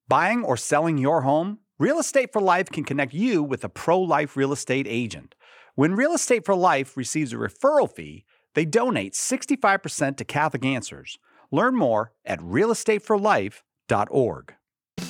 Buying or selling your home? Real Estate for Life can connect you with a pro-life real estate agent. When Real Estate for Life receives a referral fee, they donate 65% to Catholic Answers. Learn more at realestateforlife.org.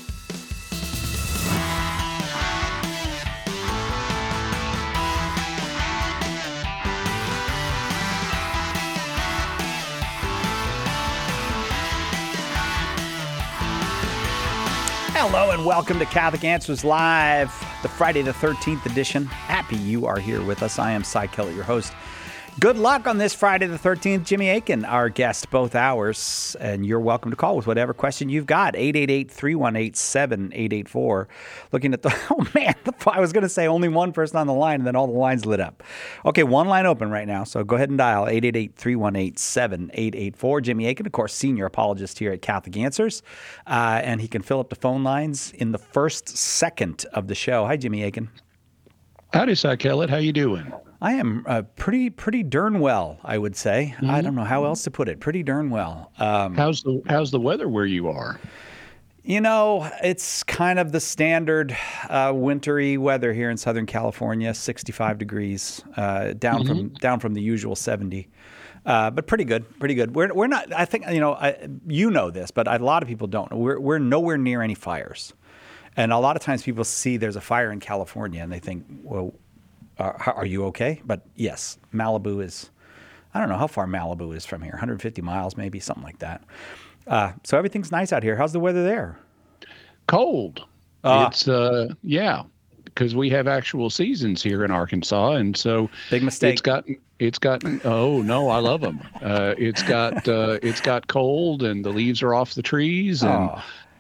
Hello and welcome to Catholic Answers Live, the Friday the 13th edition. Happy you are here with us. I am Cy Kellett, your host. Good luck on this Friday the 13th. Jimmy Akin, our guest, both hours. And you're welcome to call with whatever question you've got. 888-318-7884. Looking at the, oh man, I was going to say only one person on the line and then all the lines lit up. Okay, one line open right now. So go ahead and dial 888-318-7884. Jimmy Akin, of course, senior apologist here at Catholic Answers. And he can fill up the phone lines in the first second of the show. Hi, Jimmy Akin. Howdy, Cy Kellett. How you doing? I am pretty darn well, I would say. Mm-hmm. I don't know how else to put it. Pretty darn well. How's the weather where you are? You know, it's kind of the standard wintry weather here in Southern California, 65 degrees, down from the usual 70. But pretty good, pretty good. We're not. I think you know this, but a lot of people don't. We're nowhere near any fires, and a lot of times people see there's a fire in California and they think, well. Are you okay? But yes, Malibu is, I don't know how far Malibu is from here, 150 miles maybe, something like that. So everything's nice out here. How's the weather there? Cold. It's, because we have actual seasons here in Arkansas. And so big mistake. It's gotten, oh no, I love them. It's got cold and the leaves are off the trees and,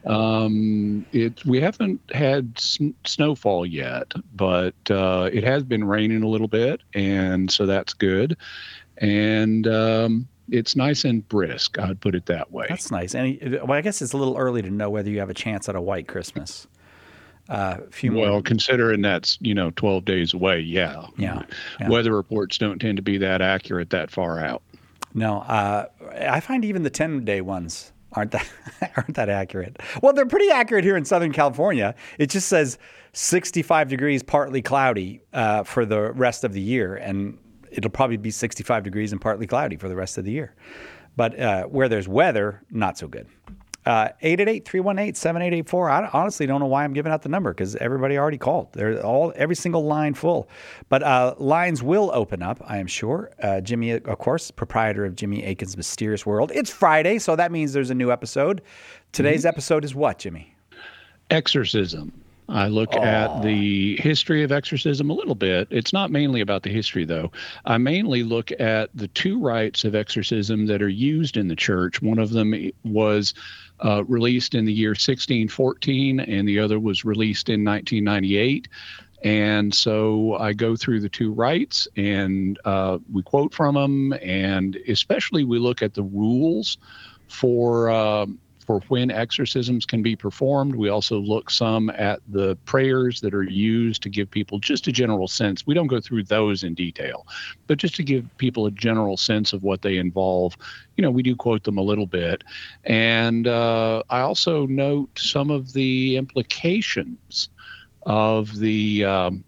we haven't had snowfall yet, but it has been raining a little bit, and so that's good. And it's nice and brisk, I'd put it that way. That's nice. And I guess it's a little early to know whether you have a chance at a white Christmas. Considering that's 12 days away, yeah. Weather reports don't tend to be that accurate that far out. No, I find even the 10-day ones aren't that accurate. Well, they're pretty accurate here in Southern California. It just says 65 degrees, partly cloudy for the rest of the year, and it'll probably be 65 degrees and partly cloudy for the rest of the year. But where there's weather, not so good. 888-318-7884. I honestly don't know why I'm giving out the number because everybody already called. They're every single line full. But lines will open up, I am sure. Jimmy, of course, proprietor of Jimmy Akin's Mysterious World. It's Friday, so that means there's a new episode. Today's episode is what, Jimmy? Exorcism. I look at the history of exorcism a little bit. It's not mainly about the history, though. I mainly look at the two rites of exorcism that are used in the church. One of them was released in the year 1614, and the other was released in 1998. And so I go through the two rites, and we quote from them, and especially we look at the rules for when exorcisms can be performed. We also look some at the prayers that are used to give people just a general sense. We don't go through those in detail, but just to give people a general sense of what they involve, we do quote them a little bit. And I also note some of the implications of the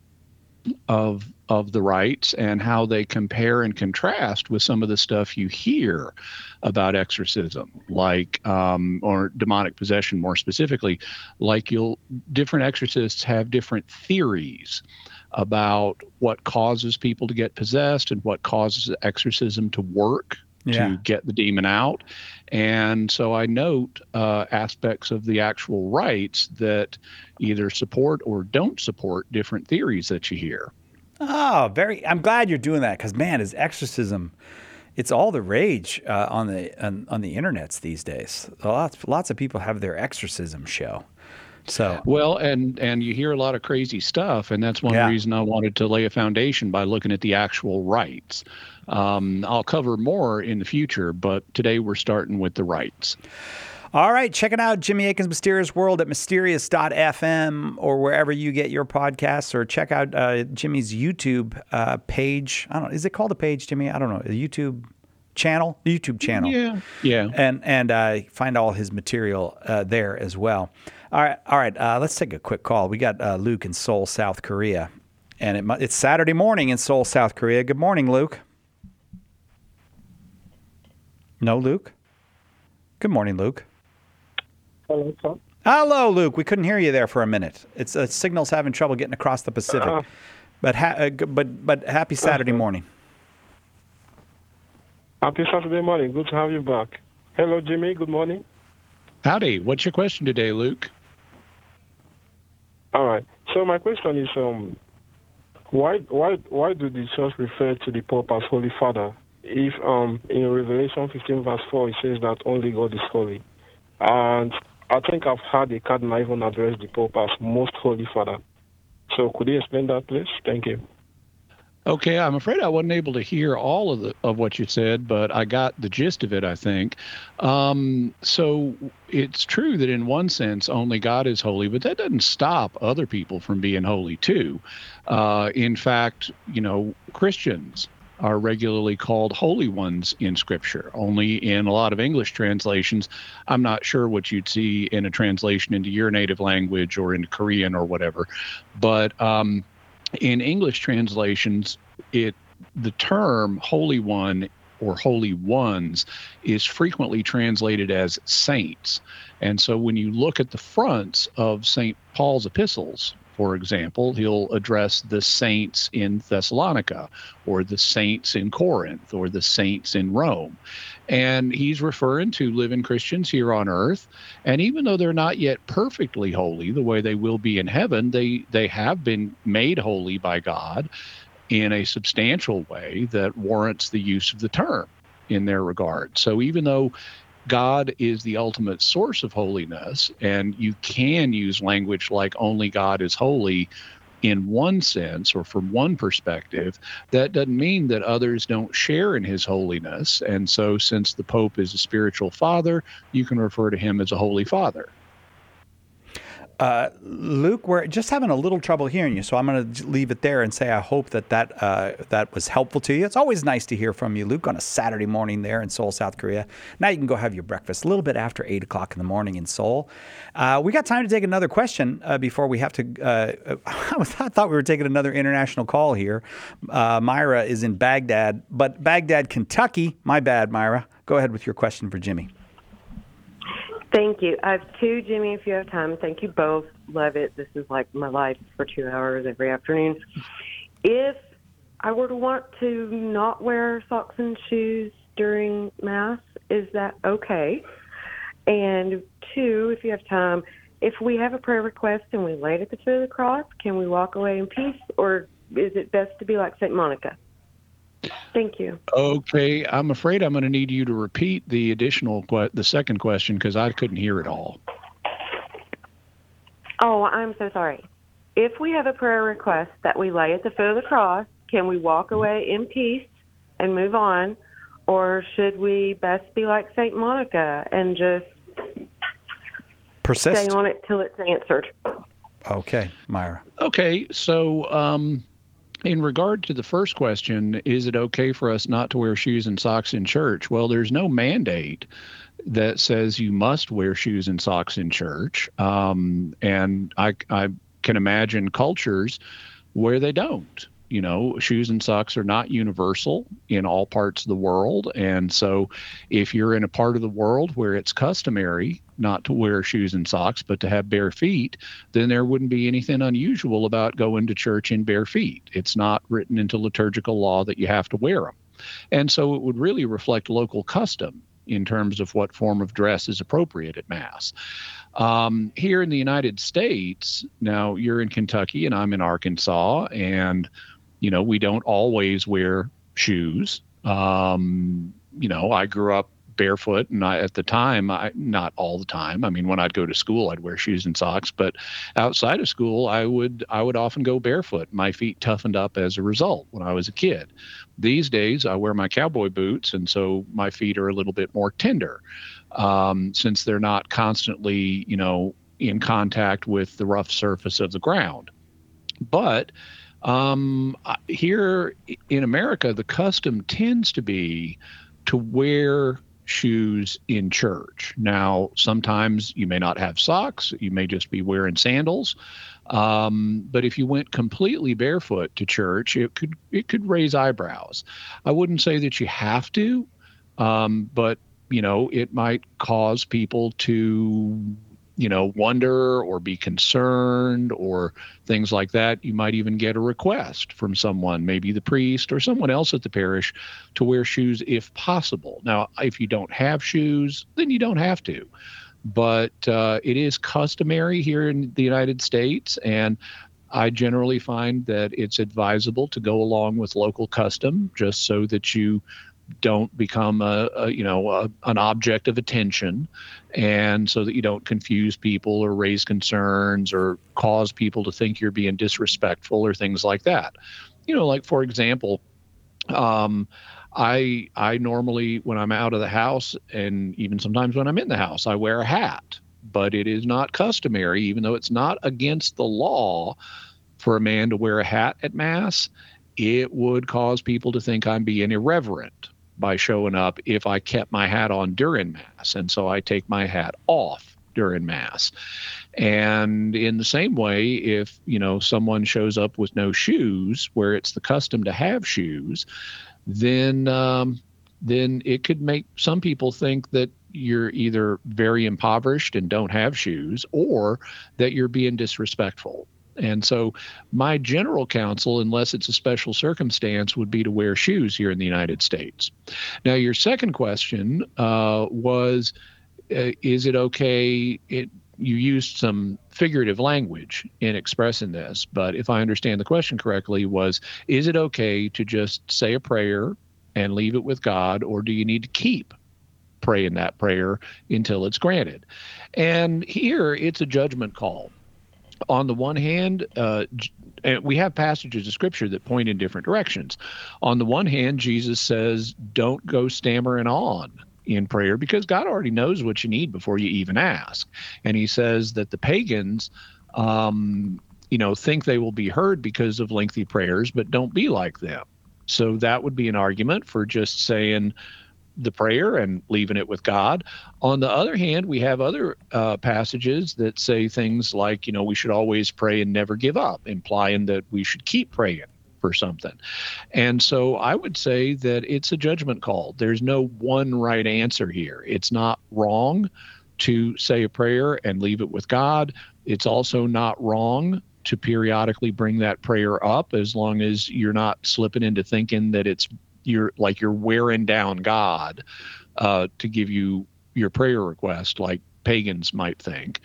rites and how they compare and contrast with some of the stuff you hear about exorcism, like or demonic possession more specifically. Like different exorcists have different theories about what causes people to get possessed and what causes exorcism to work to get the demon out. And so I note aspects of the actual rites that either support or don't support different theories that you hear. Oh, I'm glad you're doing that because, man, is exorcism, it's all the rage on the internets these days. Lots of people have their exorcism show. So well, and you hear a lot of crazy stuff, and that's one reason I wanted to lay a foundation by looking at the actual rites. I'll cover more in the future, but today we're starting with the rites. All right, check it out, Jimmy Akin's Mysterious World at mysterious.fm or wherever you get your podcasts, or check out Jimmy's YouTube page. I don't know, is it called a page, Jimmy? I don't know, a YouTube channel? YouTube channel. Yeah. And find all his material there as well. All right. Let's take a quick call. We got Luke in Seoul, South Korea, and it's Saturday morning in Seoul, South Korea. Good morning, Luke. No, Luke. Good morning, Luke. Hello, sir. Hello, Luke. We couldn't hear you there for a minute. It's signal's having trouble getting across the Pacific. But happy Saturday morning. Happy Saturday morning. Good to have you back. Hello, Jimmy. Good morning. Howdy. What's your question today, Luke? All right. So my question is, why do the church refer to the Pope as Holy Father? If in Revelation 15 verse 4 it says that only God is holy, and I think I've had a cardinal even address the Pope as Most Holy Father. So could you explain that, please? Thank you. Okay, I'm afraid I wasn't able to hear all of what you said, but I got the gist of it, I think. So it's true that in one sense, only God is holy, but that doesn't stop other people from being holy too. In fact, Christians are regularly called holy ones in Scripture. Only in a lot of English translations, I'm not sure what you'd see in a translation into your native language or into Korean or whatever, but in English translations, the term Holy One or Holy Ones is frequently translated as saints. And so when you look at the fronts of St. Paul's epistles, for example, he'll address the saints in Thessalonica or the saints in Corinth or the saints in Rome. And he's referring to living Christians here on earth. And even though they're not yet perfectly holy the way they will be in heaven, they have been made holy by God in a substantial way that warrants the use of the term in their regard. So even though God is the ultimate source of holiness, and you can use language like only God is holy in one sense or from one perspective, that doesn't mean that others don't share in his holiness. And so since the Pope is a spiritual father, you can refer to him as a Holy Father. Luke, we're just having a little trouble hearing you, so I'm going to leave it there and say I hope that was helpful to you. It's always nice to hear from you, Luke, on a Saturday morning there in Seoul, South Korea. Now you can go have your breakfast a little bit after 8 o'clock in the morning in Seoul. We got time to take another question before we have to. I thought we were taking another international call here. Myra is in Baghdad, but Baghdad, Kentucky. My bad, Myra. Go ahead with your question for Jimmy. Thank you. I have two, Jimmy, if you have time. Thank you both. Love it. This is like my life for 2 hours every afternoon. If I were to want to not wear socks and shoes during Mass, is that okay? And two, if you have time, if we have a prayer request and we lay it at the foot of the cross, can we walk away in peace, or is it best to be like St. Monica? Thank you. Okay, I'm afraid I'm going to need you to repeat the second question because I couldn't hear it all. Oh, I'm so sorry. If we have a prayer request that we lay at the foot of the cross, can we walk away in peace and move on, or should we best be like St. Monica and just persist? Stay on it till it's answered. Okay, Myra. Okay, so in regard to the first question, is it okay for us not to wear shoes and socks in church? Well, there's no mandate that says you must wear shoes and socks in church. And I can imagine cultures where they don't. Shoes and socks are not universal in all parts of the world. And so if you're in a part of the world where it's customary not to wear shoes and socks, but to have bare feet, then there wouldn't be anything unusual about going to church in bare feet. It's not written into liturgical law that you have to wear them. And so it would really reflect local custom in terms of what form of dress is appropriate at Mass. Here in the United States, now you're in Kentucky and I'm in Arkansas, and we don't always wear shoes. I grew up barefoot, and at the time, not all the time. I mean, when I'd go to school, I'd wear shoes and socks, but outside of school, I would often go barefoot. My feet toughened up as a result when I was a kid. These days, I wear my cowboy boots, and so my feet are a little bit more tender, since they're not constantly, in contact with the rough surface of the ground. But here in America, the custom tends to be to wear shoes in church. Now, sometimes you may not have socks. You may just be wearing sandals. But if you went completely barefoot to church, it could raise eyebrows. I wouldn't say that you have to, but it might cause people to wonder or be concerned or things like that. You might even get a request from someone, maybe the priest or someone else at the parish, to wear shoes if possible. Now, if you don't have shoes, then you don't have to. But it is customary here in the United States, and I generally find that it's advisable to go along with local custom just so that you don't become an object of attention, and so that you don't confuse people or raise concerns or cause people to think you're being disrespectful or things like that. Like, for example, I normally, when I'm out of the house, and even sometimes when I'm in the house, I wear a hat. But it is not customary, even though it's not against the law for a man to wear a hat at Mass. It would cause people to think I'm being irreverent by showing up if I kept my hat on during Mass. And so I take my hat off during Mass. And in the same way, if, someone shows up with no shoes, where it's the custom to have shoes, then it could make some people think that you're either very impoverished and don't have shoes, or that you're being disrespectful. And so my general counsel, unless it's a special circumstance, would be to wear shoes here in the United States. Now, your second question was, is it okay? You used some figurative language in expressing this, but if I understand the question correctly, is it okay to just say a prayer and leave it with God, or do you need to keep praying that prayer until it's granted? And here it's a judgment call. On the one hand, we have passages of Scripture that point in different directions. On the one hand, Jesus says, don't go stammering on in prayer, because God already knows what you need before you even ask. And he says that the pagans, think they will be heard because of lengthy prayers, but don't be like them. So that would be an argument for just saying the prayer and leaving it with God. On the other hand, we have other passages that say things like, we should always pray and never give up, implying that we should keep praying for something. And so I would say that it's a judgment call. There's no one right answer here. It's not wrong to say a prayer and leave it with God. It's also not wrong to periodically bring that prayer up, as long as you're not slipping into thinking that you're wearing down God to give you your prayer request, like pagans might think.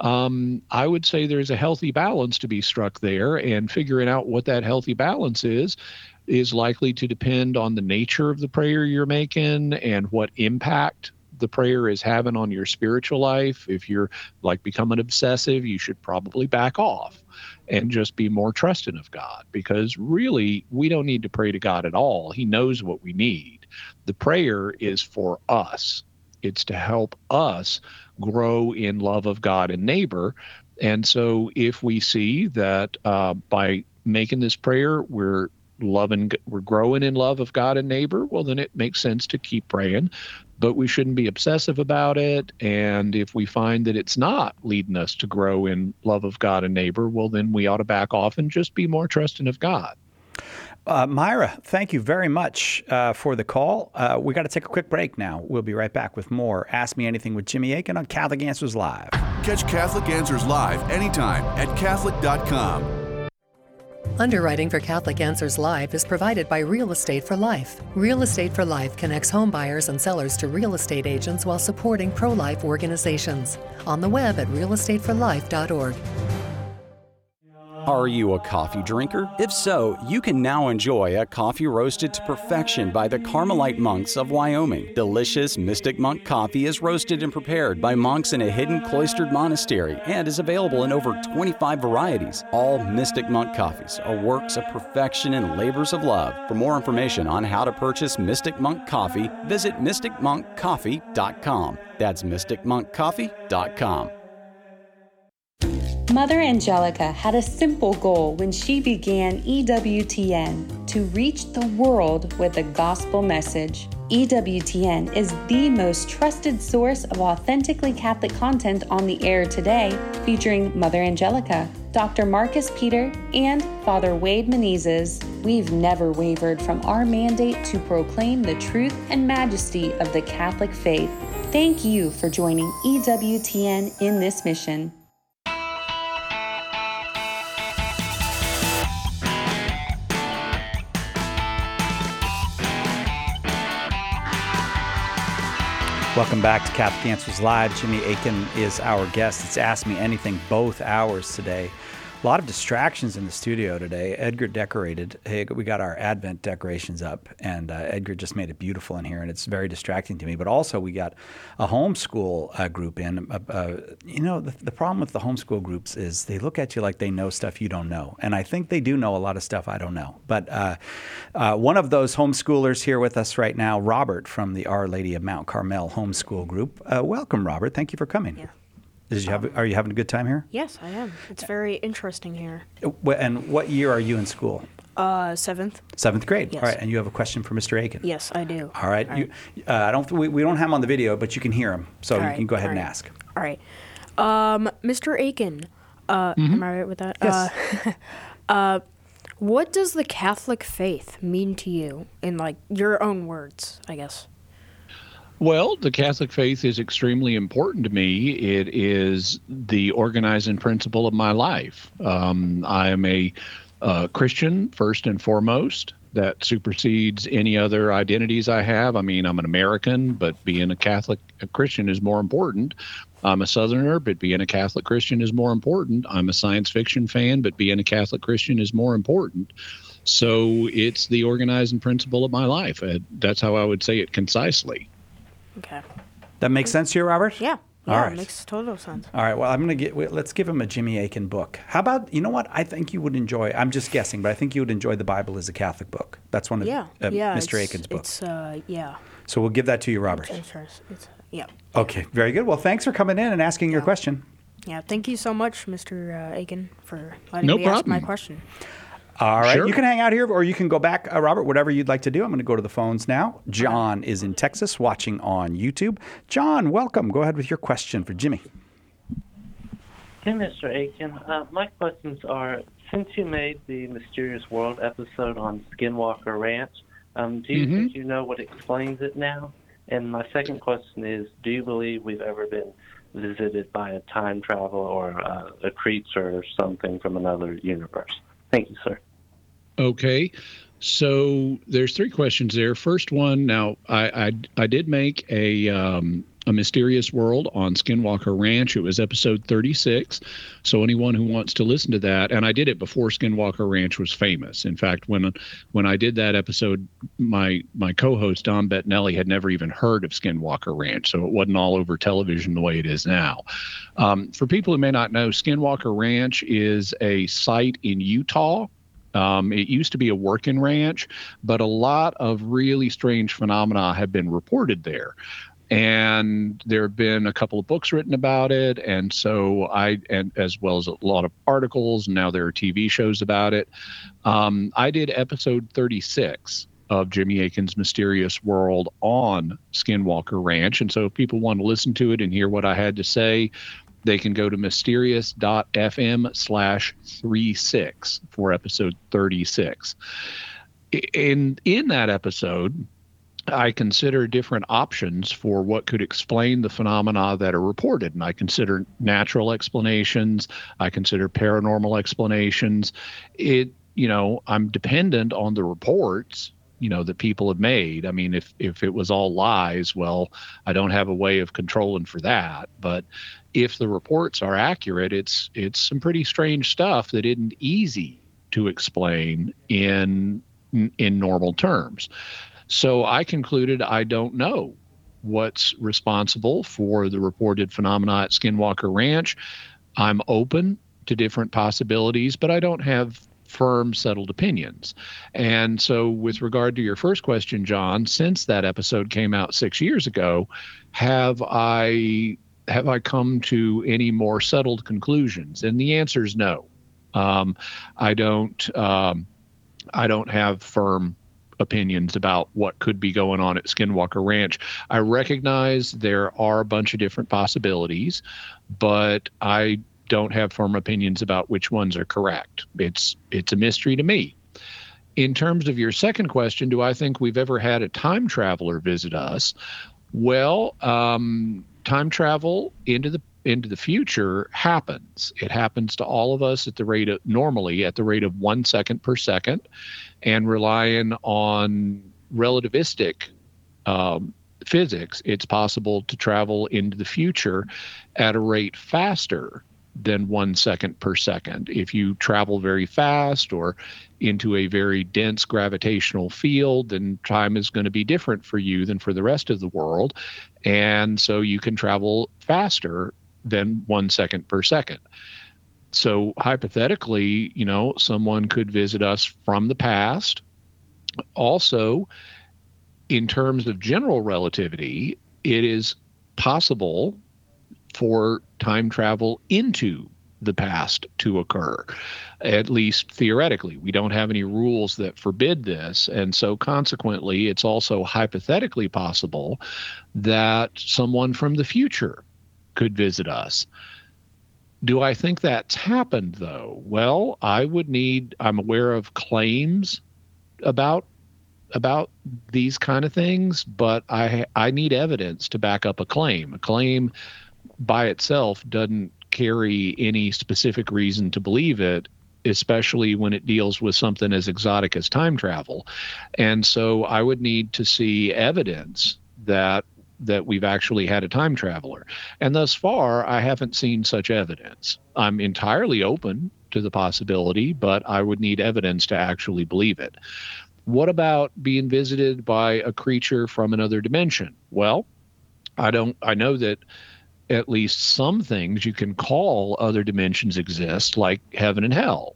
I would say there's a healthy balance to be struck there, and figuring out what that healthy balance is likely to depend on the nature of the prayer you're making and what impact the prayer is having on your spiritual life. If you're becoming obsessive, you should probably back off and just be more trusting of God, because really we don't need to pray to God at all. He knows what we need. The prayer is for us. It's to help us grow in love of God and neighbor. And so if we see that by making this prayer, we're growing in love of God and neighbor, well, then it makes sense to keep praying, but we shouldn't be obsessive about it. And if we find that it's not leading us to grow in love of God and neighbor, well, then we ought to back off and just be more trusting of God. Myra, thank you very much for the call. We got to take a quick break now. We'll be right back with more Ask Me Anything with Jimmy Akin on Catholic Answers Live. Catch Catholic Answers Live anytime at Catholic.com. Underwriting for Catholic Answers Live is provided by Real Estate for Life. Real Estate for Life connects home buyers and sellers to real estate agents while supporting pro-life organizations. On the web at realestateforlife.org. Are you a coffee drinker? If so, you can now enjoy a coffee roasted to perfection by the Carmelite monks of Wyoming. Delicious Mystic Monk coffee is roasted and prepared by monks in a hidden cloistered monastery and is available in over 25 varieties. All Mystic Monk coffees are works of perfection and labors of love. For more information on how to purchase Mystic Monk coffee, visit mysticmonkcoffee.com. That's mysticmonkcoffee.com. Mother Angelica had a simple goal when she began EWTN: to reach the world with the gospel message. EWTN is the most trusted source of authentically Catholic content on the air today, featuring Mother Angelica, Dr. Marcus Peter, and Father Wade Menezes. We've never wavered from our mandate to proclaim the truth and majesty of the Catholic faith. Thank you for joining EWTN in this mission. Welcome back to Catholic Answers Live. Jimmy Akin is our guest. It's Ask Me Anything both hours today. A lot of distractions in the studio today. Edgar decorated. Hey, we got our Advent decorations up, and Edgar just made it beautiful in here, and it's very distracting to me. But also, we got a homeschool group in. The problem with the homeschool groups is they look at you like they know stuff you don't know, and I think they do know a lot of stuff I don't know. But one of those homeschoolers here with us right now, Robert from the Our Lady of Mount Carmel homeschool group. Welcome, Robert. Thank you for coming. Yeah. Are you having a good time here? Yes, I am. It's very interesting here. And what year are you in school? 7th. 7th grade. Yes. All right. And you have a question for Mr. Akin? Yes, I do. All right. We don't have him on the video, but you can hear him, so you can go ahead and ask. All right. Mr. Akin, am I right with that? Yes. What does the Catholic faith mean to you in your own words, I guess? Well, the Catholic faith is extremely important to me. It is the organizing principle of my life. I am a Christian, first and foremost. That supersedes any other identities I have. I mean, I'm an American, but being a Christian is more important. I'm a Southerner, but being a Catholic Christian is more important. I'm a science fiction fan, but being a Catholic Christian is more important. So it's the organizing principle of my life. That's how I would say it concisely. Okay. That makes sense to you, Robert? Yeah. All right. It makes total sense. All right. Well, let's give him a Jimmy Akin book. How about, you know what? I think you would enjoy, I'm just guessing, but I think you would enjoy the Bible as a Catholic book. That's one of Mr. Akin's books. So we'll give that to you, Robert. Yeah. Okay. Very good. Well, thanks for coming in and asking your question. Yeah. Thank you so much, Mr. Akin, for letting me ask my question. All right. Sure. You can hang out here or you can go back, Robert, whatever you'd like to do. I'm going to go to the phones now. John is in Texas watching on YouTube. John, welcome. Go ahead with your question for Jimmy. Hey, Mr. Akin. My questions are, since you made the Mysterious World episode on Skinwalker Ranch, do you think you know what explains it now? And my second question is, do you believe we've ever been visited by a time travel or a creature or something from another universe? Thank you, sir. Okay. So there's 3 questions there. First one, now I did make a Mysterious World on Skinwalker Ranch. It was episode 36. So anyone who wants to listen to that, and I did it before Skinwalker Ranch was famous. In fact, when I did that episode, my co-host Don Bettinelli had never even heard of Skinwalker Ranch, so it wasn't all over television the way it is now. For people who may not know, Skinwalker Ranch is a site in Utah. It used to be a working ranch, but a lot of really strange phenomena have been reported there. And there have been a couple of books written about it. And so and as well as a lot of articles, and now there are TV shows about it. I did episode 36 of Jimmy Akin's Mysterious World on Skinwalker Ranch. And so if people want to listen to it and hear what I had to say, they can go to mysterious.fm/36 for episode 36. In that episode, I consider different options for what could explain the phenomena that are reported. And I consider natural explanations. I consider paranormal explanations. I'm dependent on the reports, that people have made. I mean, if it was all lies, well, I don't have a way of controlling for that. But if the reports are accurate, it's some pretty strange stuff that isn't easy to explain in normal terms. So I concluded I don't know what's responsible for the reported phenomena at Skinwalker Ranch. I'm open to different possibilities, but I don't have firm, settled opinions. And so with regard to your first question, John, since that episode came out 6 years ago, have I come to any more settled conclusions? And the answer is no. I don't have firm opinions about what could be going on at Skinwalker Ranch. I recognize there are a bunch of different possibilities, but I don't have firm opinions about which ones are correct. It's a mystery to me. In terms of your second question, do I think we've ever had a time traveler visit us? Well, time travel into the future happens. It happens to all of us normally at the rate of 1 second per second, and relying on relativistic physics, it's possible to travel into the future at a rate faster than 1 second per second. If you travel very fast or into a very dense gravitational field, then time is going to be different for you than for the rest of the world. And so you can travel faster than 1 second per second. So hypothetically, someone could visit us from the past. Also, in terms of general relativity, it is possible for time travel into the past to occur, at least theoretically. We don't have any rules that forbid this. And so consequently, it's also hypothetically possible that someone from the future could visit us. Do I think that's happened, though? Well, I'm aware of claims about these kind of things, but I need evidence to back up a claim. A claim by itself doesn't carry any specific reason to believe it, especially when it deals with something as exotic as time travel. And so I would need to see evidence that we've actually had a time traveler. And thus far, I haven't seen such evidence. I'm entirely open to the possibility, but I would need evidence to actually believe it. What about being visited by a creature from another dimension? Well, I know that at least some things you can call other dimensions exist, like heaven and hell,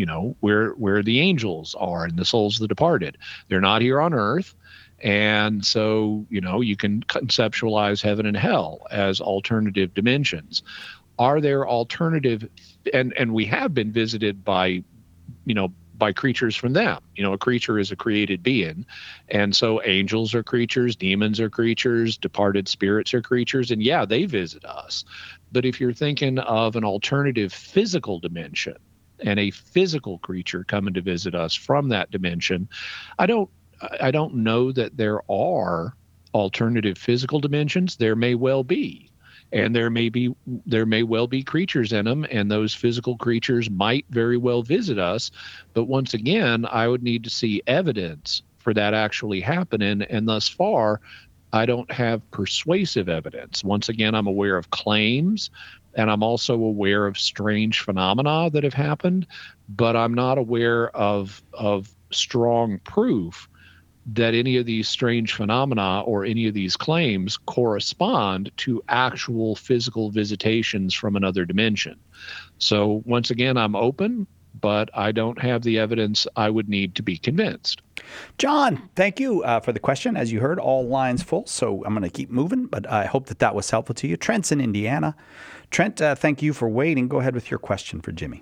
where the angels are and the souls of the departed. They're not here on earth. And so, you can conceptualize heaven and hell as alternative dimensions. Are there alternative, and we have been visited by creatures from them. A creature is a created being. And so angels are creatures, demons are creatures, departed spirits are creatures, and yeah, they visit us. But if you're thinking of an alternative physical dimension and a physical creature coming to visit us from that dimension, I don't know that there are alternative physical dimensions. There may well be. And there may well be creatures in them, and those physical creatures might very well visit us. But once again, I would need to see evidence for that actually happening. And thus far, I don't have persuasive evidence. Once again, I'm aware of claims, and I'm also aware of strange phenomena that have happened, but I'm not aware of strong proof that any of these strange phenomena or any of these claims correspond to actual physical visitations from another dimension. So once again, I'm open, but I don't have the evidence I would need to be convinced. John, thank you for the question. As you heard, all lines full, so I'm going to keep moving, but I hope that was helpful to you. Trent's in Indiana. Trent, thank you for waiting. Go ahead with your question for Jimmy.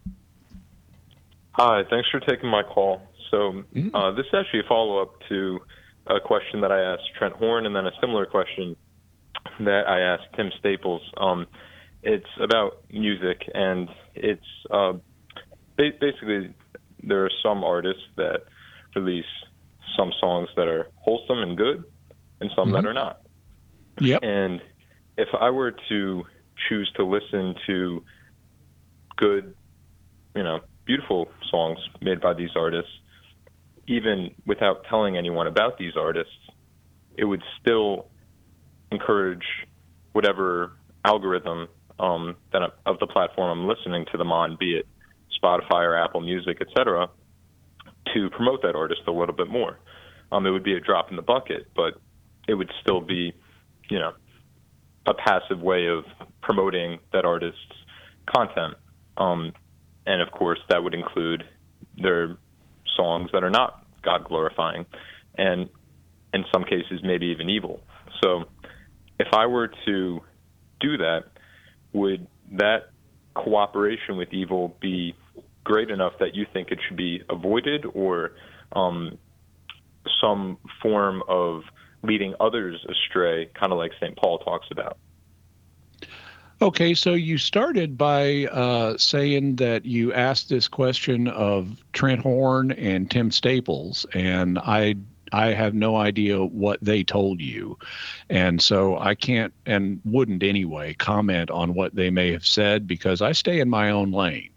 Hi, thanks for taking my call. So this is actually a follow-up to a question that I asked Trent Horn, and then a similar question that I asked Tim Staples. It's about music, and it's basically there are some artists that release some songs that are wholesome and good, and some that are not. Yep. And if I were to choose to listen to good, beautiful songs made by these artists, even without telling anyone about these artists, it would still encourage whatever algorithm of the platform I'm listening to them on, be it Spotify or Apple Music, etc., to promote that artist a little bit more. It would be a drop in the bucket, but it would still be, a passive way of promoting that artist's content. And of course, that would include their songs that are not God-glorifying, and in some cases, maybe even evil. So if I were to do that, would that cooperation with evil be great enough that you think it should be avoided, or some form of leading others astray, kind of like St. Paul talks about. Okay, so you started by saying that you asked this question of Trent Horn and Tim Staples, and I have no idea what they told you. And so I can't, and wouldn't anyway, comment on what they may have said because I stay in my own lane.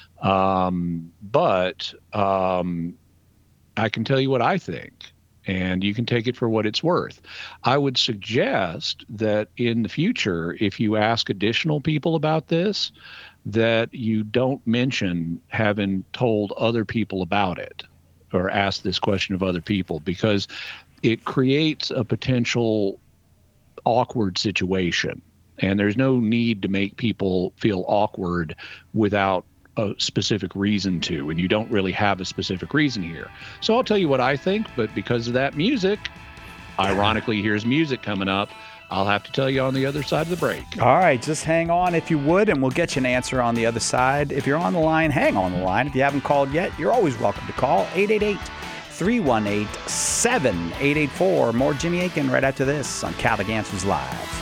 But I can tell you what I think, and you can take it for what it's worth. I would suggest that in the future, if you ask additional people about this, that you don't mention having told other people about it or asked this question of other people, because it creates a potential awkward situation. And there's no need to make people feel awkward without a specific reason to, and you don't really have a specific reason here. So I'll tell you what I think, but because of that music, ironically, here's music coming up. I'll have to tell you on the other side of the break. All right, just hang on if you would, and we'll get you an answer on the other side. If you're on the line, hang on the line. If you haven't called yet, you're always welcome to call 888-318-7884. More Jimmy Akin right after this on Catholic Answers Live.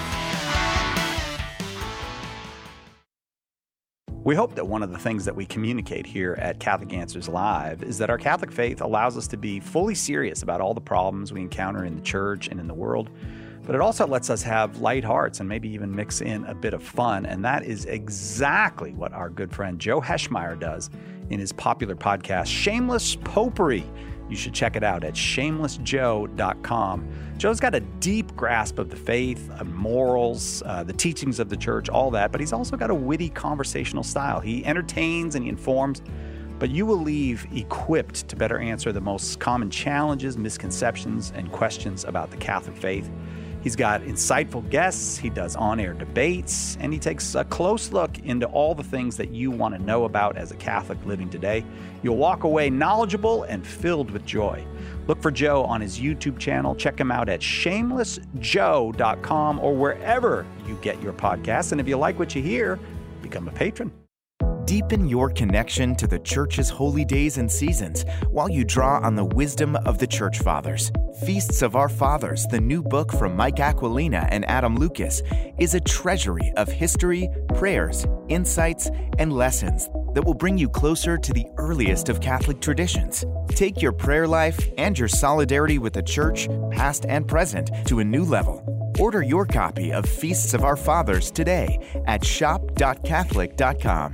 We hope that one of the things that we communicate here at Catholic Answers Live is that our Catholic faith allows us to be fully serious about all the problems we encounter in the church and in the world, but it also lets us have light hearts and maybe even mix in a bit of fun, and that is exactly what our good friend Joe Heschmeyer does in his popular podcast, Shameless Popery. You should check it out at shamelessjoe.com. Joe's got a deep grasp of the faith, morals, the teachings of the church, all that, but he's also got a witty conversational style. He entertains and he informs, but you will leave equipped to better answer the most common challenges, misconceptions, and questions about the Catholic faith. He's got insightful guests, he does on-air debates, and he takes a close look into all the things that you want to know about as a Catholic living today. You'll walk away knowledgeable and filled with joy. Look for Joe on his YouTube channel. Check him out at shamelessjoe.com or wherever you get your podcasts. And if you like what you hear, become a patron. Deepen your connection to the Church's holy days and seasons while you draw on the wisdom of the Church Fathers. Feasts of Our Fathers, the new book from Mike Aquilina and Adam Lucas, is a treasury of history, prayers, insights, and lessons that will bring you closer to the earliest of Catholic traditions. Take your prayer life and your solidarity with the Church, past and present, to a new level. Order your copy of Feasts of Our Fathers today at shop.catholic.com.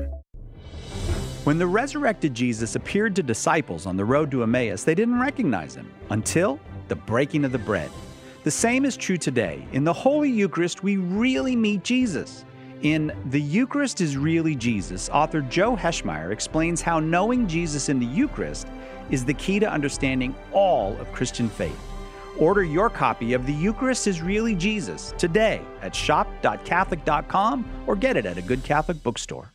When the resurrected Jesus appeared to disciples on the road to Emmaus, they didn't recognize him until the breaking of the bread. The same is true today. In the Holy Eucharist, we really meet Jesus. In The Eucharist is Really Jesus, author Joe Heschmeyer explains how knowing Jesus in the Eucharist is the key to understanding all of Christian faith. Order your copy of The Eucharist is Really Jesus today at shop.catholic.com or get it at a good Catholic bookstore.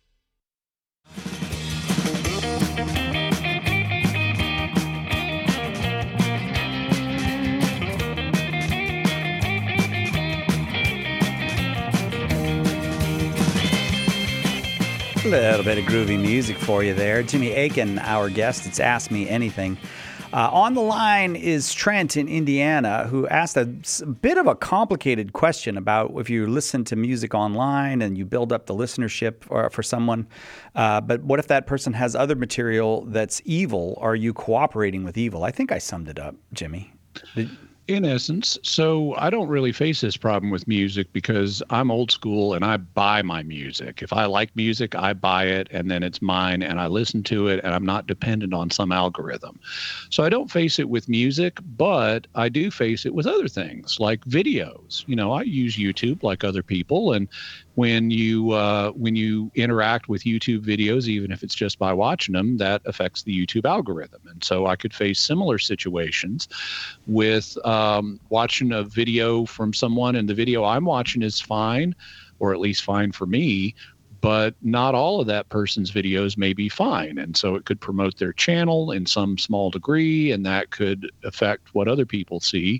A little bit of groovy music for you there. Jimmy Akin, our guest. It's Ask Me Anything. On the line is Trent in Indiana, who asked a bit of a complicated question about if you listen to music online and you build up the listenership for someone, but what if that person has other material that's evil? Are you cooperating with evil? I think I summed it up, Jimmy. In essence, so I don't really face this problem with music because I'm old school and I buy my music. If I like music, I buy it and then it's mine and I listen to it and I'm not dependent on some algorithm. So I don't face it with music, but I do face it with other things like videos. You know, I use YouTube like other people, and when you interact with YouTube videos, even if it's just by watching them, that affects the YouTube algorithm. And so I could face similar situations with watching a video from someone, and the video I'm watching is fine, or at least fine for me, but not all of that person's videos may be fine. And so it could promote their channel in some small degree, and that could affect what other people see,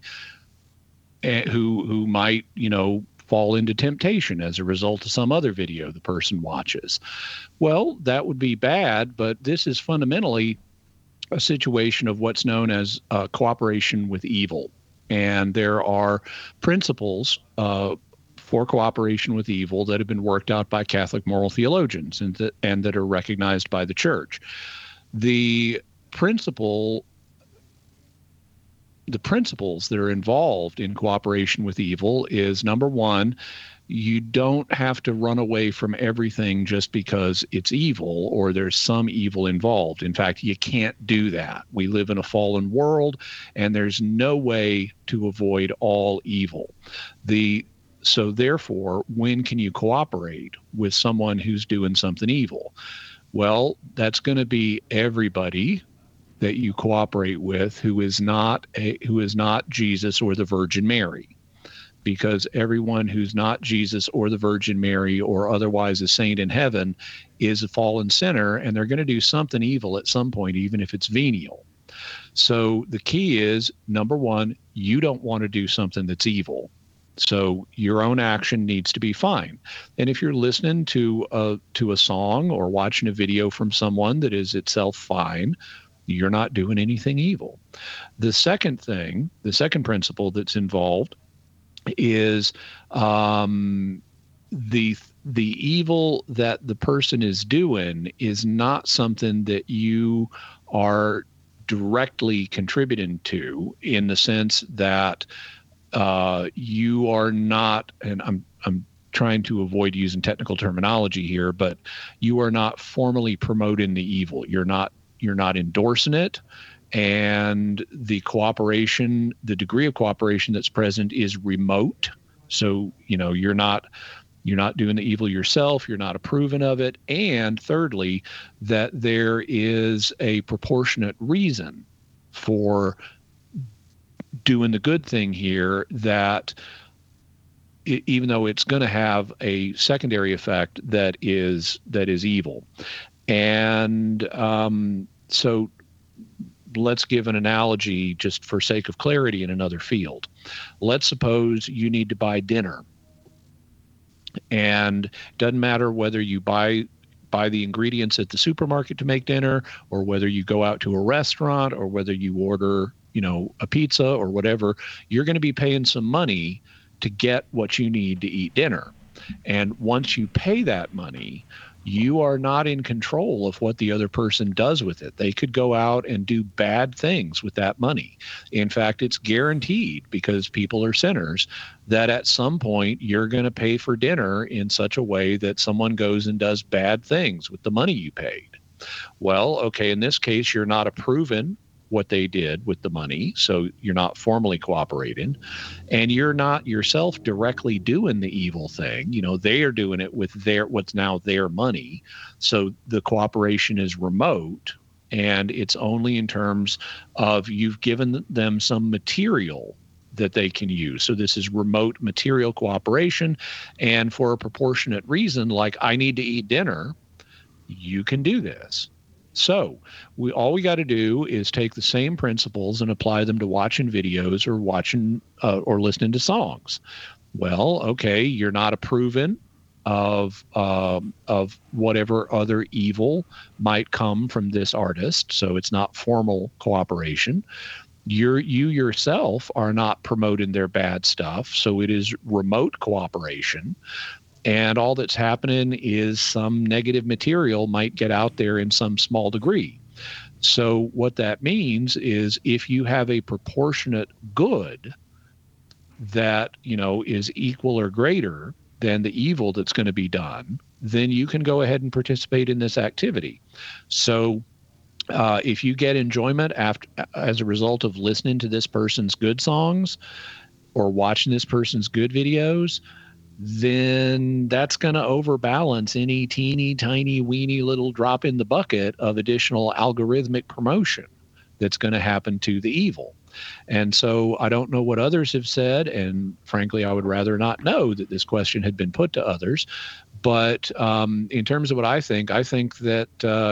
who might, you know, fall into temptation as a result of some other video the person watches. Well, that would be bad, but this is fundamentally a situation of what's known as cooperation with evil. And there are principles for cooperation with evil that have been worked out by Catholic moral theologians and that are recognized by the Church. The principles that are involved in cooperation with evil is, number one, you don't have to run away from everything just because it's evil or there's some evil involved. In fact, you can't do that. We live in a fallen world, and there's no way to avoid all evil. So therefore, when can you cooperate with someone who's doing something evil? Well, that's going to be everybody that you cooperate with who is not Jesus or the Virgin Mary. Because everyone who's not Jesus or the Virgin Mary or otherwise a saint in heaven is a fallen sinner, and they're going to do something evil at some point, even if it's venial. So the key is, number one, you don't want to do something that's evil. So your own action needs to be fine. And if you're listening to a song or watching a video from someone that is itself fine, you're not doing anything evil. The second principle that's involved is the evil that the person is doing is not something that you are directly contributing to, in the sense that you are not, and I'm trying to avoid using technical terminology here, but you are not formally promoting the evil. You're not endorsing it. And the degree of cooperation that's present is remote. So, you're not doing the evil yourself. You're not approving of it. And thirdly, that there is a proportionate reason for doing the good thing here, that even though it's going to have a secondary effect that is evil. And so let's give an analogy just for sake of clarity in another field. Let's suppose you need to buy dinner. And it doesn't matter whether you buy the ingredients at the supermarket to make dinner, or whether you go out to a restaurant, or whether you order, a pizza or whatever, you're going to be paying some money to get what you need to eat dinner. And once you pay that money, you are not in control of what the other person does with it. They could go out and do bad things with that money. In fact, it's guaranteed, because people are sinners, that at some point you're going to pay for dinner in such a way that someone goes and does bad things with the money you paid. Well, okay, in this case, you're not approving what they did with the money, so you're not formally cooperating, and you're not yourself directly doing the evil thing. They are doing it with what's now their money, so the cooperation is remote, and it's only in terms of you've given them some material that they can use. So this is remote material cooperation, and for a proportionate reason, like I need to eat dinner, you can do this. So all we got to do is take the same principles and apply them to watching videos or watching or listening to songs. Well, okay, you're not approving of whatever other evil might come from this artist, so it's not formal cooperation. You yourself are not promoting their bad stuff, so it is remote cooperation. And all that's happening is some negative material might get out there in some small degree. So what that means is, if you have a proportionate good that, is equal or greater than the evil that's going to be done, then you can go ahead and participate in this activity. So if you get enjoyment as a result of listening to this person's good songs or watching this person's good videos, then that's going to overbalance any teeny tiny weeny little drop in the bucket of additional algorithmic promotion that's going to happen to the evil. And so I don't know what others have said, and frankly, I would rather not know that this question had been put to others. But in terms of what I think that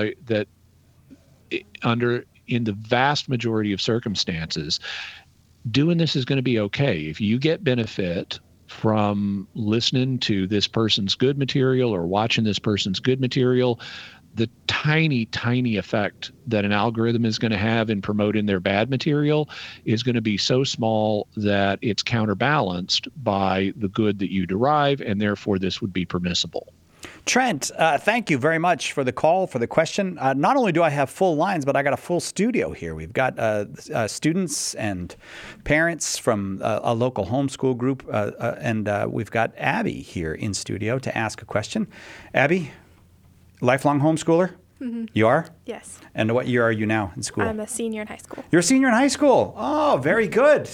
in the vast majority of circumstances, doing this is going to be okay. If you get benefit from listening to this person's good material or watching this person's good material, the tiny, tiny effect that an algorithm is going to have in promoting their bad material is going to be so small that it's counterbalanced by the good that you derive, and therefore this would be permissible. Trent, thank you very much for the call, for the question. Not only do I have full lines, but I got a full studio here. We've got students and parents from a local homeschool group, and we've got Abby here in studio to ask a question. Abby, lifelong homeschooler? Mm-hmm. You are? Yes. And what year are you now in school? I'm a senior in high school. You're a senior in high school. Oh, very good.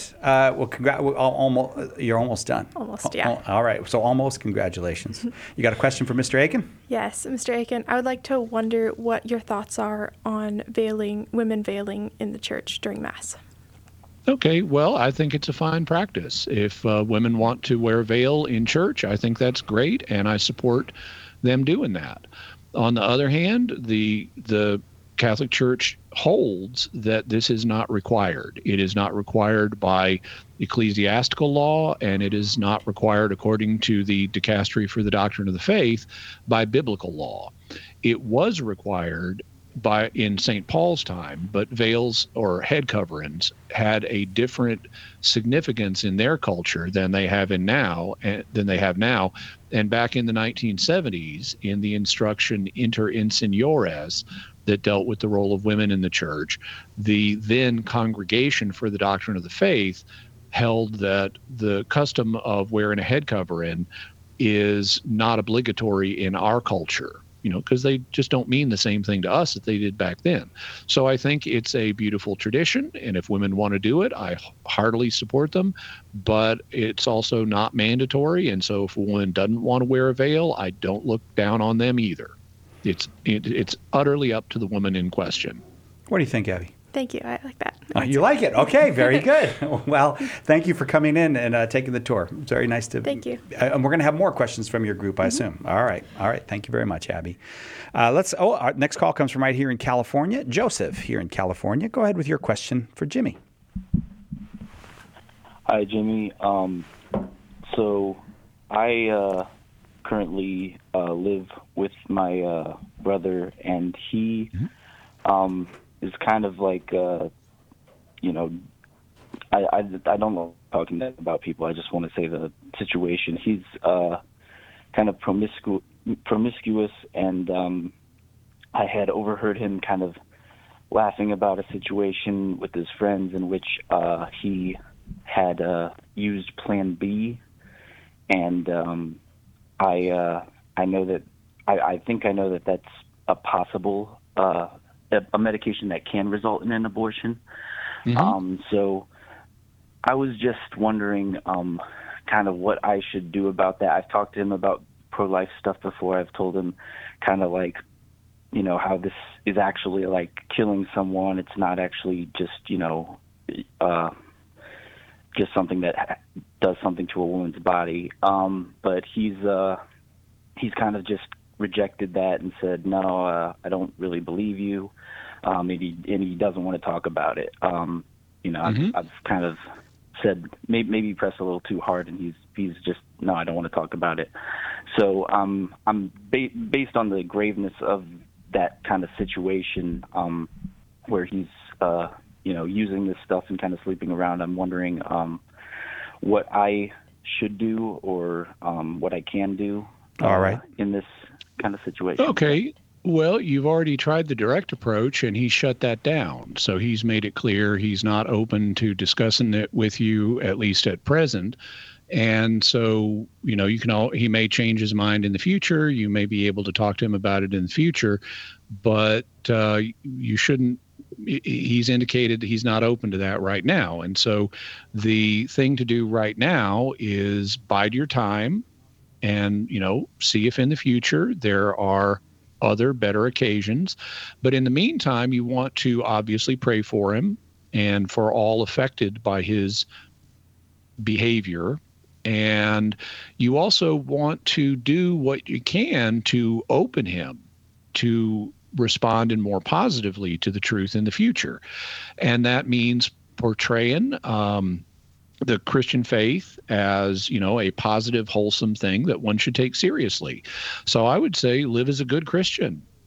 You're almost done. Almost, yeah. All right. So almost. Congratulations. You got a question for Mr. Aiken? Yes, Mr. Aiken. I would like to wonder what your thoughts are on women veiling in the church during Mass. Okay, well, I think it's a fine practice. If women want to wear a veil in church, I think that's great, and I support them doing that. On the other hand, the Catholic Church holds that this is not required. It is not required by ecclesiastical law, and it is not required, according to the Dicastery for the Doctrine of the Faith, by biblical law. It was required in St. Paul's time, but veils or head coverings had a different significance in their culture than they have now. And back in the 1970s, in the instruction Inter Inseniores that dealt with the role of women in the church, the then Congregation for the Doctrine of the Faith held that the custom of wearing a head covering is not obligatory in our culture, because they just don't mean the same thing to us that they did back then. So I think it's a beautiful tradition, and if women want to do it, I heartily support them, but it's also not mandatory, and so if a woman doesn't want to wear a veil, I don't look down on them either. It's utterly up to the woman in question. What do you think, Abby? Thank you. I like that. You like it? Okay, very good. Well, thank you for coming in and taking the tour. It's very nice to. Thank you. And we're going to have more questions from your group, I assume. All right. Thank you very much, Abby. Our next call comes from right here in California. Joseph here in California. Go ahead with your question for Jimmy. Hi, Jimmy. So I currently live with my brother, and he is kind of like, I don't know talking about people. I just want to say the situation. He's kind of promiscuous, and I had overheard him kind of laughing about a situation with his friends in which he had used Plan B, and I know that I think I know that that's a possible a medication that can result in an abortion. Mm-hmm. So I was just wondering kind of what I should do about that. I've talked to him about pro-life stuff before. I've told him kind of like, how this is actually like killing someone. It's not actually just, just something that does something to a woman's body. But he's kind of just rejected that and said, no, I don't really believe you. And he doesn't want to talk about it. Mm-hmm. I've kind of said maybe press a little too hard, and he's just, no, I don't want to talk about it. So I'm based on the graveness of that kind of situation, where he's using this stuff and kind of sleeping around. I'm wondering what I should do or what I can do. All right. In this kind of situation. Okay. Well, you've already tried the direct approach, and he shut that down. So he's made it clear he's not open to discussing it with you, at least at present. And so, he may change his mind in the future. You may be able to talk to him about it in the future, but you shouldn't. He's indicated that he's not open to that right now. And so the thing to do right now is bide your time and, see if in the future there are other better occasions. But in the meantime, you want to obviously pray for him and for all affected by his behavior. And you also want to do what you can to open him to respond in more positively to the truth in the future. And that means portraying the Christian faith as, a positive, wholesome thing that one should take seriously. So I would say live as a good Christian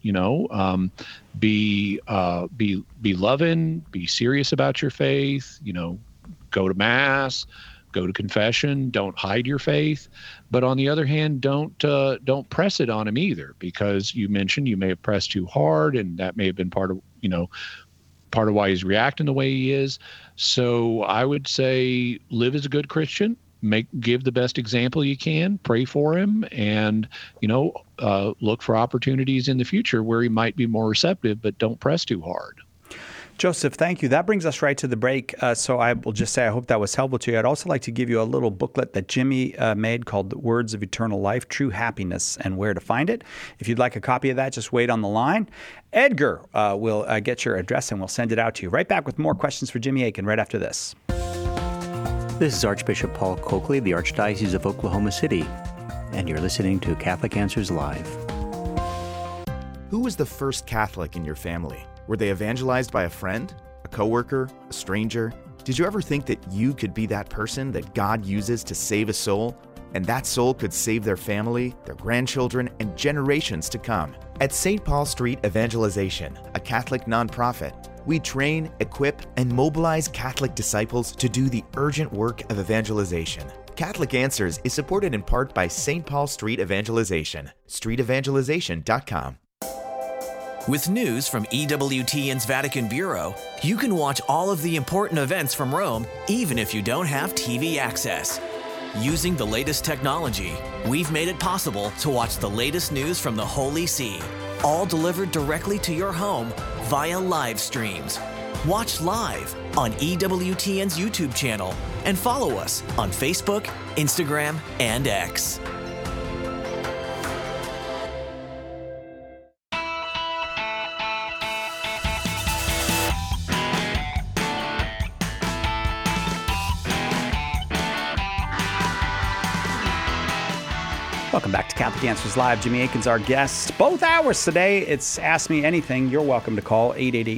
Be loving, be serious about your faith, go to mass, go to confession, don't hide your faith. But on the other hand, don't press it on him either, because you mentioned you may have pressed too hard, and that may have been part of why he's reacting the way he is. So I would say live as a good Christian, give the best example you can, pray for him, and, look for opportunities in the future where he might be more receptive, but don't press too hard. Joseph, thank you. That brings us right to the break. So I will just say I hope that was helpful to you. I'd also like to give you a little booklet that Jimmy made called The Words of Eternal Life, True Happiness and Where to Find It. If you'd like a copy of that, just wait on the line. Edgar will get your address and we'll send it out to you. Right back with more questions for Jimmy Akin right after this. This is Archbishop Paul Coakley, the Archdiocese of Oklahoma City, and you're listening to Catholic Answers Live. Who was the first Catholic in your family? Were they evangelized by a friend, a coworker, a stranger? Did you ever think that you could be that person that God uses to save a soul, and that soul could save their family, their grandchildren, and generations to come? At St. Paul Street Evangelization, a Catholic nonprofit, we train, equip, and mobilize Catholic disciples to do the urgent work of evangelization. Catholic Answers is supported in part by St. Paul Street Evangelization, streetevangelization.com. With news from EWTN's Vatican Bureau, you can watch all of the important events from Rome, even if you don't have TV access. Using the latest technology, we've made it possible to watch the latest news from the Holy See, all delivered directly to your home via live streams. Watch live on EWTN's YouTube channel and follow us on Facebook, Instagram, and X. Welcome back to Catholic Answers Live. Jimmy Akin's our guest. Both hours today, it's Ask Me Anything. You're welcome to call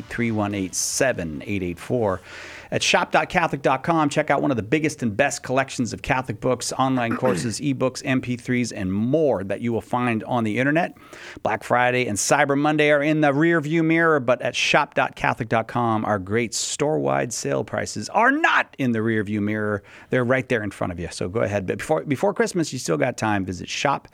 888-318-7884. At shop.catholic.com, check out one of the biggest and best collections of Catholic books, online courses, ebooks, MP3s, and more that you will find on the internet. Black Friday and Cyber Monday are in the rearview mirror, but at shop.catholic.com, our great store-wide sale prices are not in the rearview mirror. They're right there in front of you. So go ahead. But before Christmas, you still got time. Visit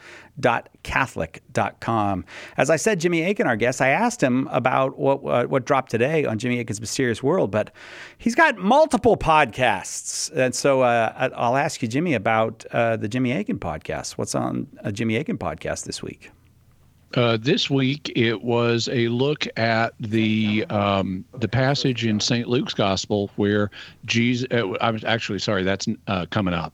shop.catholic.com. As I said, Jimmy Akin, our guest, I asked him about what dropped today on Jimmy Akin's Mysterious World, but he's got multiple podcasts. And so I'll ask you, Jimmy, about the Jimmy Akin podcast. What's on a Jimmy Akin podcast this week? This week, it was a look at the passage in St. Luke's Gospel where Jesus. I'm actually sorry, that's coming up.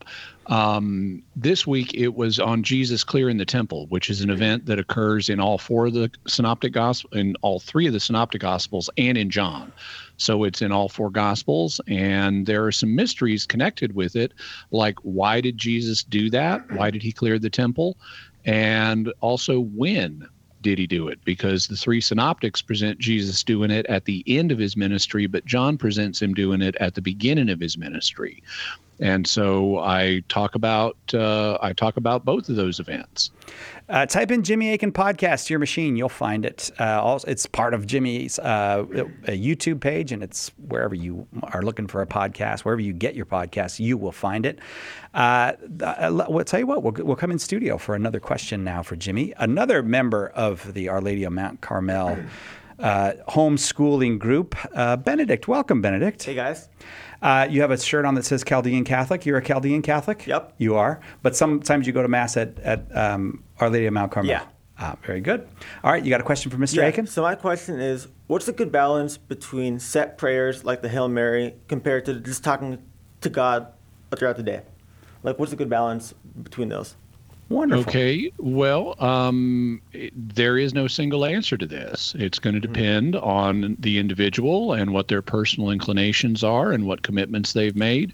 This week, it was on Jesus clearing the temple, which is an event that occurs in all four of the synoptic gospel, in all three of the synoptic gospels, and in John. So it's in all four gospels, and there are some mysteries connected with it, like why did Jesus do that? Why did he clear the temple? And also, when did he do it? Because the three synoptics present Jesus doing it at the end of his ministry, but John presents him doing it at the beginning of his ministry. And so I talk about both of those events. Type in Jimmy Akin podcast to your machine. You'll find it. Also, it's part of Jimmy's YouTube page, and it's wherever you are looking for a podcast, wherever you get your podcasts, you will find it. I'll tell you what, we'll come in studio for another question now for Jimmy. Another member of the Our Lady of Mount Carmel homeschooling group, Benedict. Welcome, Benedict. Hey, guys. You have a shirt on that says Chaldean Catholic. You're a Chaldean Catholic? Yep. You are. But sometimes you go to Mass at Our Lady of Mount Carmel. Yeah. Very good. All right, you got a question for Mr. Akin? So my question is, what's a good balance between set prayers like the Hail Mary compared to just talking to God throughout the day? Like, what's a good balance between those? Wonderful. Okay. Well, there is no single answer to this. It's going to depend on the individual and what their personal inclinations are and what commitments they've made,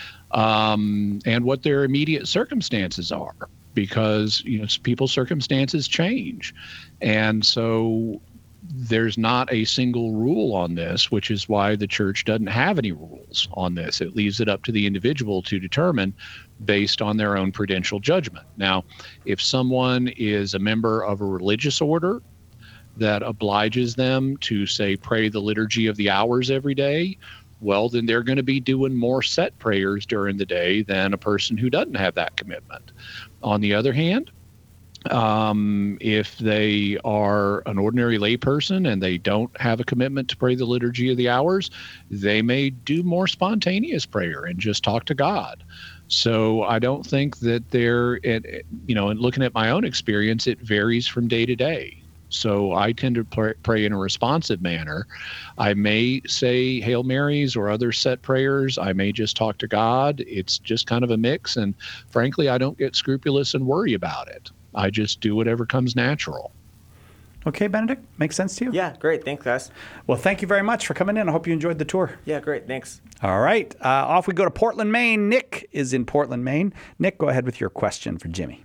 and what their immediate circumstances are, because, people's circumstances change. And so there's not a single rule on this, which is why the church doesn't have any rules on this. It leaves it up to the individual to determine based on their own prudential judgment. Now, if someone is a member of a religious order, that obliges them to, say, pray the liturgy of the hours every day, well, then they're going to be doing more set prayers during the day than a person who doesn't have that commitment. On the other hand, if they are an ordinary layperson and they don't have a commitment to pray the liturgy of the hours, they may do more spontaneous prayer and just talk to God. So I don't think that and looking at my own experience, it varies from day to day. So I tend to pray in a responsive manner. I may say Hail Marys or other set prayers. I may just talk to God. It's just kind of a mix. And frankly, I don't get scrupulous and worry about it. I just do whatever comes natural. Okay, Benedict, makes sense to you? Yeah, great. Thanks, guys. Well, thank you very much for coming in. I hope you enjoyed the tour. Yeah, great. Thanks. All right. Off we go to Portland, Maine. Nick is in Portland, Maine. Nick, go ahead with your question for Jimmy.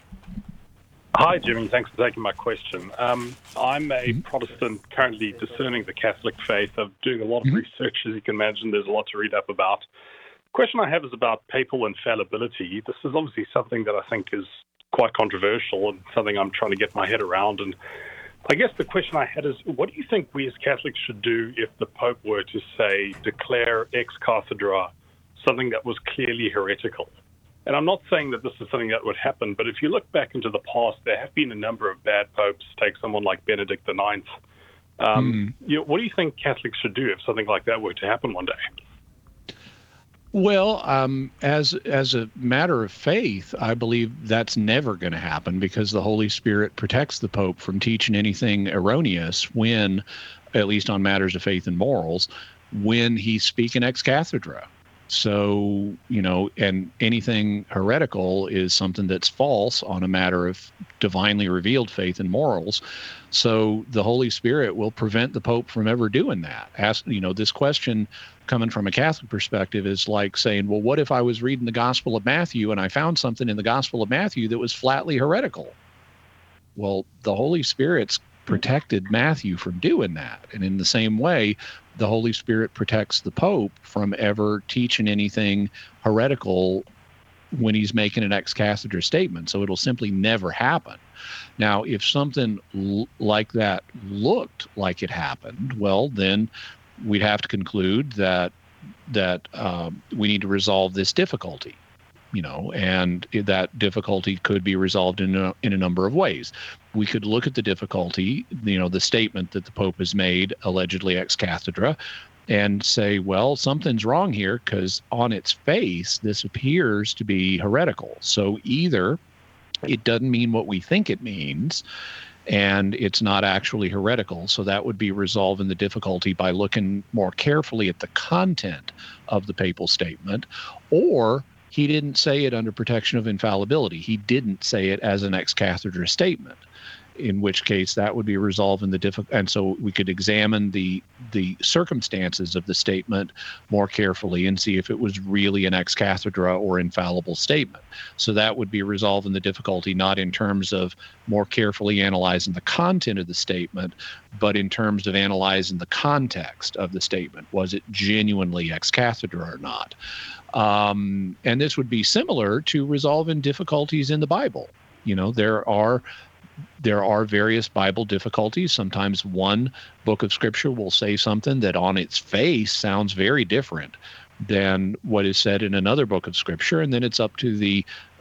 Hi, Jimmy. Thanks for taking my question. I'm a Protestant currently discerning the Catholic faith. I'm doing a lot of research, as you can imagine. There's a lot to read up about. The question I have is about papal infallibility. This is obviously something that I think is quite controversial and something I'm trying to get my head around. And I guess the question I had is, what do you think we as Catholics should do if the Pope were to, say, declare ex cathedra something that was clearly heretical? And I'm not saying that this is something that would happen, but if you look back into the past, there have been a number of bad popes. Take someone like Benedict IX. What do you think Catholics should do if something like that were to happen one day? Well, as a matter of faith, I believe that's never going to happen because the Holy Spirit protects the Pope from teaching anything erroneous when, at least on matters of faith and morals, when he's speaking ex cathedra. So, and anything heretical is something that's false on a matter of divinely revealed faith and morals. So the Holy Spirit will prevent the Pope from ever doing that. This question coming from a Catholic perspective is like saying, well, what if I was reading the Gospel of Matthew and I found something in the Gospel of Matthew that was flatly heretical? Well, the Holy Spirit's protected Matthew from doing that. And in the same way, the Holy Spirit protects the Pope from ever teaching anything heretical when he's making an ex cathedra statement. So it'll simply never happen. Now, if something like that looked like it happened, well, then we'd have to conclude that we need to resolve this difficulty. And that difficulty could be resolved in a number of ways. We could look at the difficulty, the statement that the Pope has made, allegedly ex cathedra, and say, well, something's wrong here because on its face, this appears to be heretical. So either it doesn't mean what we think it means, and it's not actually heretical. So that would be resolving the difficulty by looking more carefully at the content of the papal statement, or he didn't say it under protection of infallibility. He didn't say it as an ex cathedra statement, in which case that would be resolving the difficulty. And so we could examine the circumstances of the statement more carefully and see if it was really an ex cathedra or infallible statement. So that would be resolving the difficulty, not in terms of more carefully analyzing the content of the statement, but in terms of analyzing the context of the statement. Was it genuinely ex cathedra or not? And this would be similar to resolving difficulties in the Bible. There are various Bible difficulties. Sometimes one book of Scripture will say something that on its face sounds very different than what is said in another book of Scripture, and then it's up to the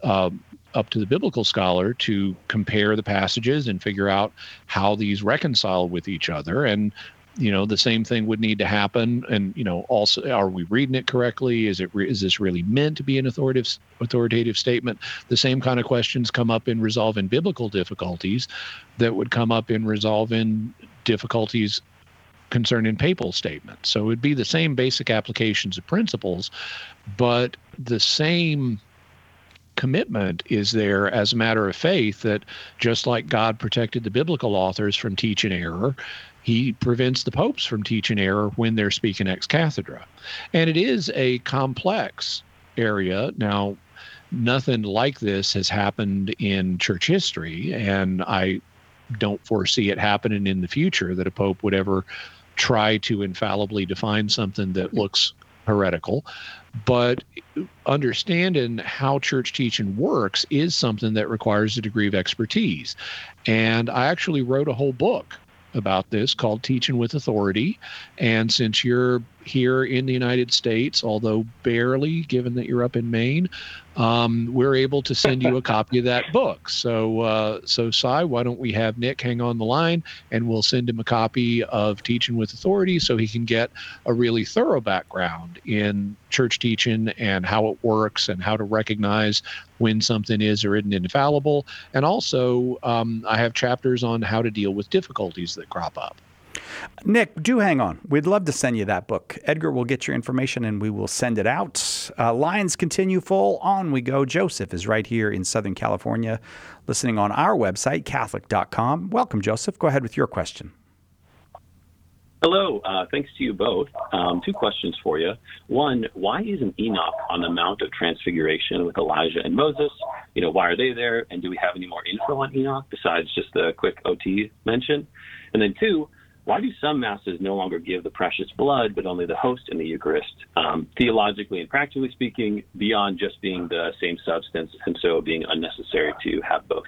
biblical scholar to compare the passages and figure out how these reconcile with each other. And the same thing would need to happen. And, also, are we reading it correctly? Is this really meant to be an authoritative statement? The same kind of questions come up in resolving biblical difficulties that would come up in resolving difficulties concerning papal statements. So it would be the same basic applications of principles, but the same commitment is there as a matter of faith that just like God protected the biblical authors from teaching error, he prevents the popes from teaching error when they're speaking ex cathedra. And it is a complex area. Now, nothing like this has happened in church history, and I don't foresee it happening in the future that a pope would ever try to infallibly define something that looks heretical. But understanding how church teaching works is something that requires a degree of expertise. And I actually wrote a whole book about this called Teaching with Authority. And since you're here in the United States, although barely, given that you're up in Maine, we're able to send you a copy of that book. So, Cy, why don't we have Nick hang on the line, and we'll send him a copy of Teaching with Authority so he can get a really thorough background in church teaching and how it works and how to recognize when something is or isn't infallible. And also, I have chapters on how to deal with difficulties that crop up. Nick, do hang on. We'd love to send you that book. Edgar will get your information and we will send it out. Lines continue full. On we go. Joseph is right here in Southern California, listening on our website, Catholic.com. Welcome, Joseph. Go ahead with your question. Hello. Thanks to you both. 2 questions for you. One, why isn't Enoch on the Mount of Transfiguration with Elijah and Moses? Why are they there? And do we have any more info on Enoch besides just the quick OT mention? And then 2, why do some masses no longer give the precious blood, but only the host in the Eucharist? Theologically and practically speaking, beyond just being the same substance, and so being unnecessary to have both.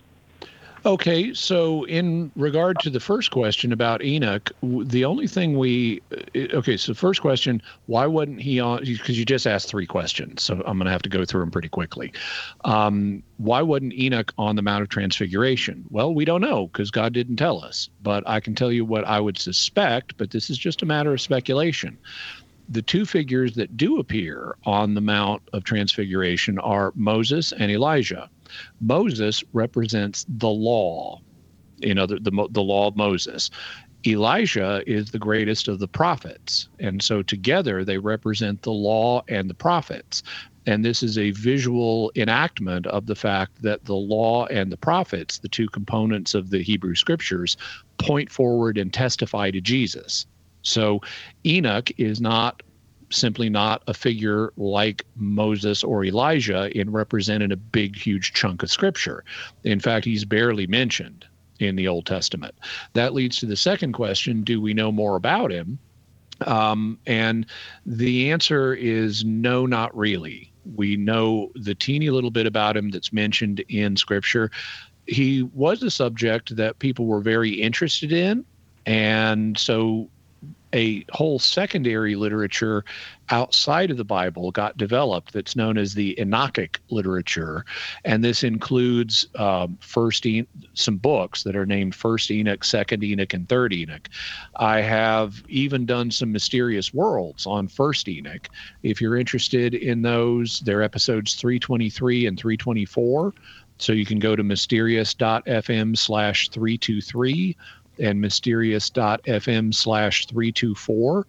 Okay, so in regard to the first question about Enoch, the only thing so first question, why wasn't he on, because you just asked 3 questions, so I'm going to have to go through them pretty quickly. Why wasn't Enoch on the Mount of Transfiguration? Well, we don't know because God didn't tell us, but I can tell you what I would suspect, but this is just a matter of speculation. The 2 figures that do appear on the Mount of Transfiguration are Moses and Elijah. Moses represents the law, the law of Moses. Elijah is the greatest of the prophets. And so together they represent the law and the prophets. And this is a visual enactment of the fact that the law and the prophets, the 2 components of the Hebrew scriptures, point forward and testify to Jesus. So Enoch is simply not a figure like Moses or Elijah in representing a big, huge chunk of scripture. In fact, he's barely mentioned in the Old Testament. That leads to the second question, do we know more about him? And the answer is no, not really. We know the teeny little bit about him that's mentioned in scripture. He was a subject that people were very interested in, and so a whole secondary literature outside of the Bible got developed that's known as the Enochic literature. And this includes some books that are named First Enoch, Second Enoch, and Third Enoch. I have even done some Mysterious Worlds on First Enoch. If you're interested in those, they're episodes 323 and 324. So you can go to mysterious.fm/323 and mysterious.fm/324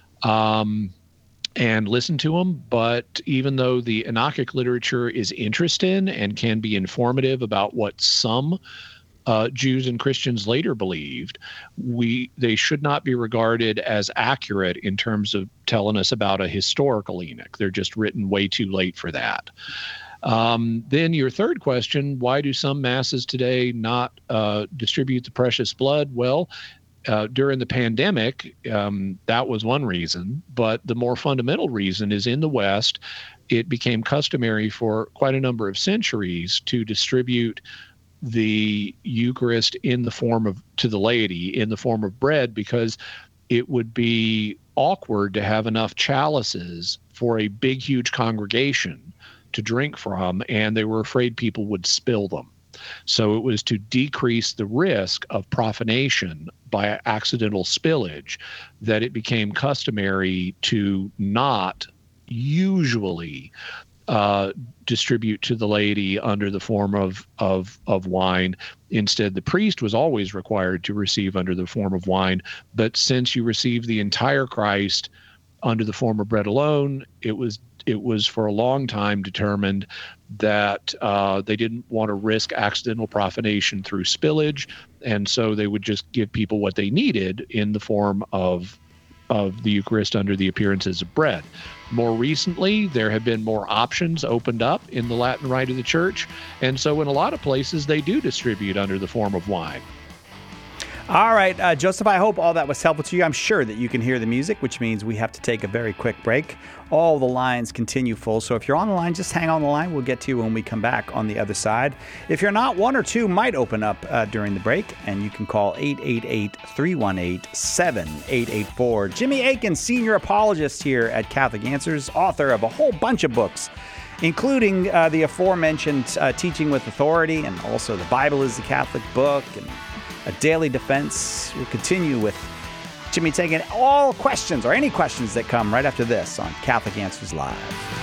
and listen to them. But even though the Enochic literature is interesting and can be informative about what some Jews and Christians later believed, they should not be regarded as accurate in terms of telling us about a historical Enoch. They're just written way too late for that. Then your third question, why do some masses today not distribute the precious blood? Well, during the pandemic, that was one reason. But the more fundamental reason is in the West, it became customary for quite a number of centuries to distribute the Eucharist to the laity in the form of bread, because it would be awkward to have enough chalices for a big, huge congregation to drink from, and they were afraid people would spill them. So it was to decrease the risk of profanation by accidental spillage that it became customary to not usually distribute to the laity under the form of wine. Instead, the priest was always required to receive under the form of wine. But since you received the entire Christ under the form of bread alone, it was for a long time determined that they didn't want to risk accidental profanation through spillage, and so they would just give people what they needed in the form of the Eucharist under the appearances of bread. More recently, there have been more options opened up in the Latin Rite of the Church, and so in a lot of places they do distribute under the form of wine. All right, Joseph, I hope all that was helpful to you. I'm sure that you can hear the music, which means we have to take a very quick break. All the lines continue full, so if you're on the line, just hang on the line. We'll get to you when we come back on the other side. If you're not, one or two might open up during the break, and you can call 888-318-7884. Jimmy Akin, senior apologist here at Catholic Answers, author of a whole bunch of books, including the aforementioned Teaching with Authority, and also The Bible is the Catholic Book, and A Daily Defense. We'll continue with Jimmy taking all questions or any questions that come right after this on Catholic Answers Live.